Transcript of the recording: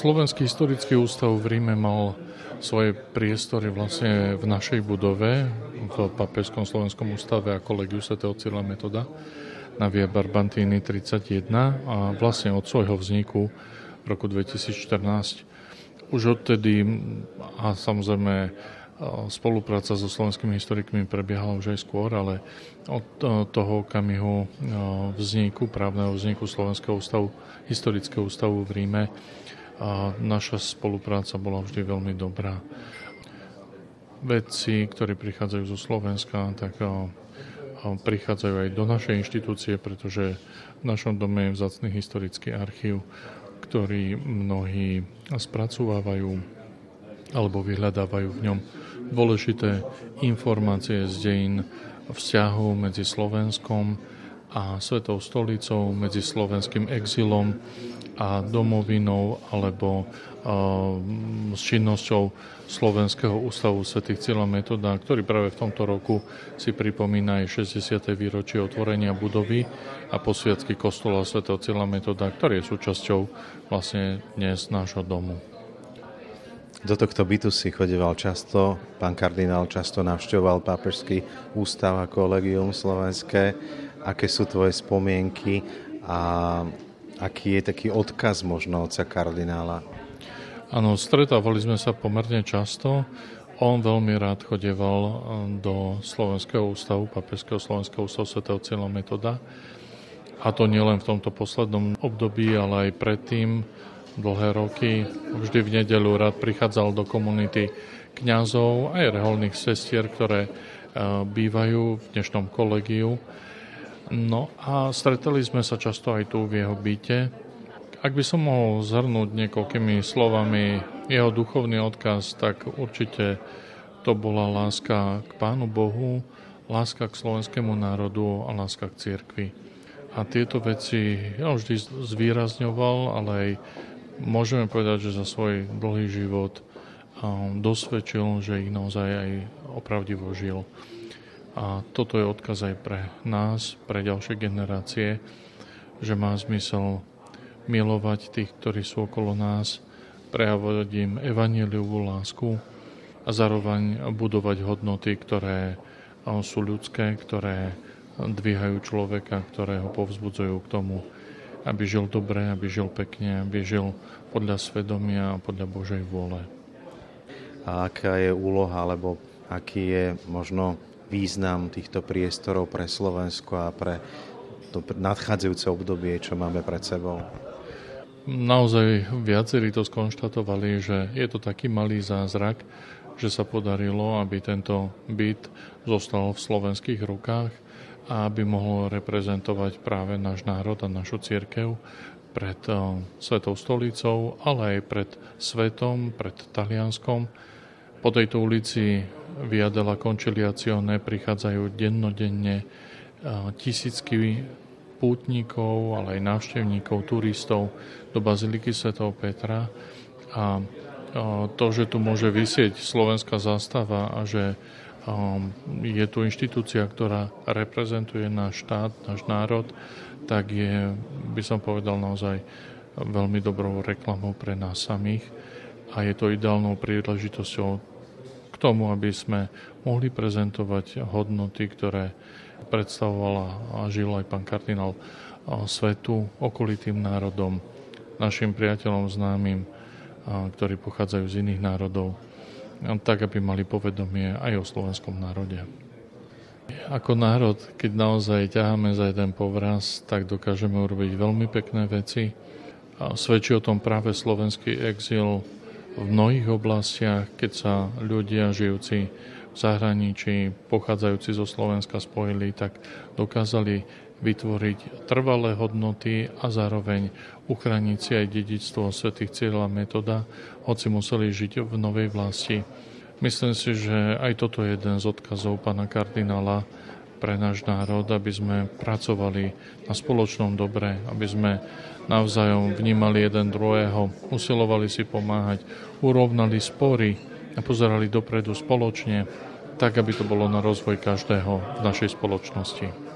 Slovenský historický ústav v Ríme mal svoje priestory vlastne v našej budove, v Pápežskom slovenskom ústave a Collegiu svätého Cyrila Metoda na Via Barbantini 31 a vlastne od svojho vzniku v roku 2014. Už odtedy a samozrejme spolupráca so slovenskými historikmi prebiehala už aj skôr, ale od toho okamihu vzniku, právneho vzniku Slovenského ústavu, historického ústavu v Ríme, naša spolupráca bola vždy veľmi dobrá. Vedci, ktorí prichádzajú zo Slovenska, tak prichádzajú aj do našej inštitúcie, pretože v našom dome je vzácny historický archív, ktorý mnohí spracovávajú alebo vyhľadávajú v ňom dôležité informácie z dejín vzťahov medzi Slovenskom a Svetou stolicou, medzi slovenským exilom a domovinou alebo s činnosťou Slovenského ústavu svätých Cyrila Metoda, ktorý práve v tomto roku si pripomína aj 60. výročie otvorenia budovy a posviacky kostola svätého Cyrila Metoda, ktorý je súčasťou vlastne dnes nášho domu. Do tohto bytu si chodeval často, pán kardinál často navštevoval Pápežský ústav a Collegium slovenské. Aké sú tvoje spomienky a aký je taký odkaz možno otca kardinála? Áno, stretávali sme sa pomerne často. On veľmi rád chodeval do Slovenského ústavu, Pápežského slovenského ústavu svätého Cyrila Metoda. A to nielen v tomto poslednom období, ale aj predtým, dlhé roky. Vždy v nedeľu rád prichádzal do komunity kňazov aj reholných sestier, ktoré bývajú v dnešnom kolegiu. No a stretali sme sa často aj tu v jeho byte. Ak by som mohol zhrnúť niekoľkými slovami jeho duchovný odkaz, tak určite to bola láska k Pánu Bohu, láska k slovenskému národu a láska k cirkvi. A tieto veci vždy zvýrazňoval, ale aj môžeme povedať, že za svoj dlhý život dosvedčil, že ich naozaj aj opravdivo žil. A toto je odkaz aj pre nás, pre ďalšie generácie, že má zmysel milovať tých, ktorí sú okolo nás, prejavovať im evanjeliovú lásku a zároveň budovať hodnoty, ktoré sú ľudské, ktoré dvíhajú človeka, ktoré ho povzbudzujú k tomu, aby žil dobre, aby žil pekne, aby žil podľa svedomia a podľa Božej vôle. A aká je úloha, alebo aký je možno význam týchto priestorov pre Slovensko a pre to nadchádzajúce obdobie, čo máme pred sebou? Naozaj viacerí to skonštatovali, že je to taký malý zázrak, že sa podarilo, aby tento byt zostal v slovenských rukách a aby mohol reprezentovať práve náš národ a našu cirkev pred Svetou stolicou, ale aj pred svetom, pred Talianskom. Po tejto ulici Via della Conciliazione prichádzajú dennodenne tisícky pútnikov, ale aj návštevníkov, turistov do Baziliky svätého Petra. A to, že tu môže visieť slovenská zástava a že je tu inštitúcia, ktorá reprezentuje náš štát, náš národ, tak je, by som povedal, naozaj veľmi dobrou reklamou pre nás samých a je to ideálnou príležitosťou k tomu, aby sme mohli prezentovať hodnoty, ktoré predstavovala a žil aj pán kardinál svetu, okolitým národom, našim priateľom známym, ktorí pochádzajú z iných národov, tak, aby mali povedomie aj o slovenskom národe. Ako národ, keď naozaj ťaháme za jeden povraz, tak dokážeme urobiť veľmi pekné veci. Svedčí o tom práve slovenský exil v mnohých oblastiach, keď sa ľudia žijúci v zahraničí, pochádzajúci zo Slovenska spojili, tak dokázali vytvoriť trvalé hodnoty a zároveň uchrániť si aj dedičstvo svätých Cyrila Metoda, hoci museli žiť v novej vlasti. Myslím si, že aj toto je jeden z odkazov pána kardinála pre náš národ, aby sme pracovali na spoločnom dobre, aby sme navzájom vnímali jeden druhého, usilovali si pomáhať, urovnali spory a pozerali dopredu spoločne, tak, aby to bolo na rozvoj každého v našej spoločnosti.